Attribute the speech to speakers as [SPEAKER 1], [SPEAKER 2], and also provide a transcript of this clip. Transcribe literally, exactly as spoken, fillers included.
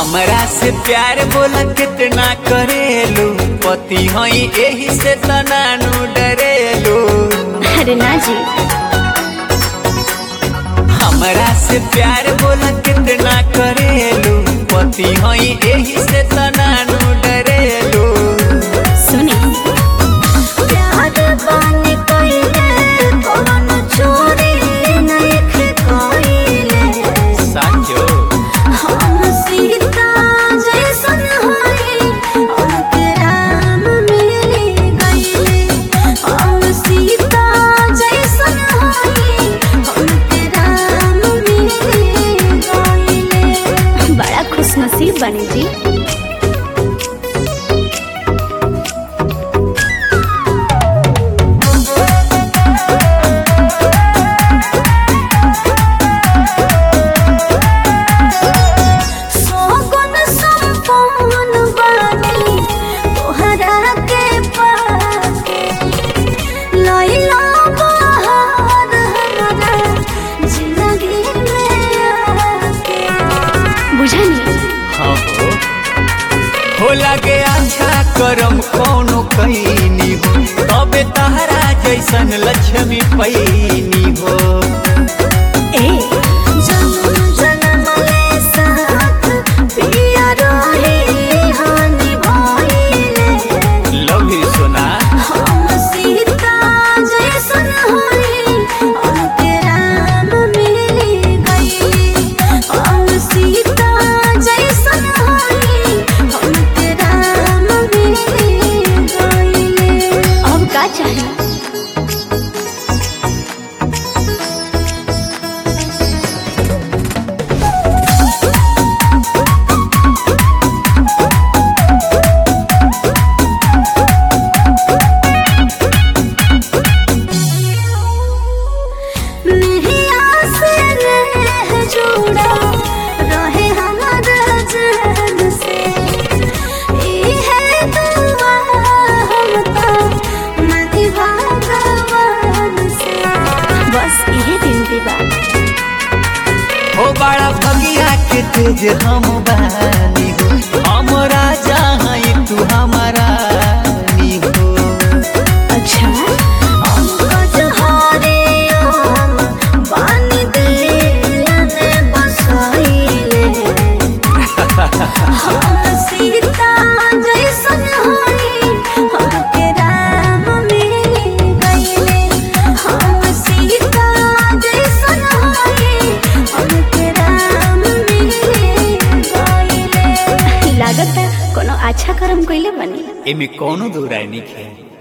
[SPEAKER 1] हमरा से प्यार बोला कितना करेलू, पति हई एही से तनानू डरेलू।
[SPEAKER 2] अरे ना जी,
[SPEAKER 1] हमरा से प्यार बोला कितना करेलू, पति हई एही से तनानू डरेलू।
[SPEAKER 2] सुनी प्यार बानी कइले कोनो चोरी नहीं कइले।
[SPEAKER 1] साचो
[SPEAKER 2] हम सीता जैसन हई उनके राम मिल गइले। हम सीता जैसन हई उनके राम मिल गइले। बड़ा खुशनसीब बनी जी।
[SPEAKER 1] हाँ हो, हो लगे अच्छा करम कोनो कईनी हो, तबे तहरा जैसन लक्ष्मी पैनी हो।
[SPEAKER 2] ए जन्म जन्म ले साथ पिया रहे हानि भइले।
[SPEAKER 1] लव यू सोना।
[SPEAKER 2] हम सीता जैसन हई उनके राम मिल गइले। हम सीता जैसन हई उनके राम मिल गइले। अब का चाहिए?
[SPEAKER 1] हो बड़ा भगिया के तेज हम बानी हो, हमरा जहाँ तू हमारा नी हो।
[SPEAKER 2] अच्छा अंकज हरे हम बानी दिलने बसइले। हम सीता जैसन हई हमके राम मिल गइले। हम सीता जैसन हई हमके राम मिल गइले। लागत कोनो अच्छा कर्म कइले बनी।
[SPEAKER 1] एमे कोनो दो राय नहीं है।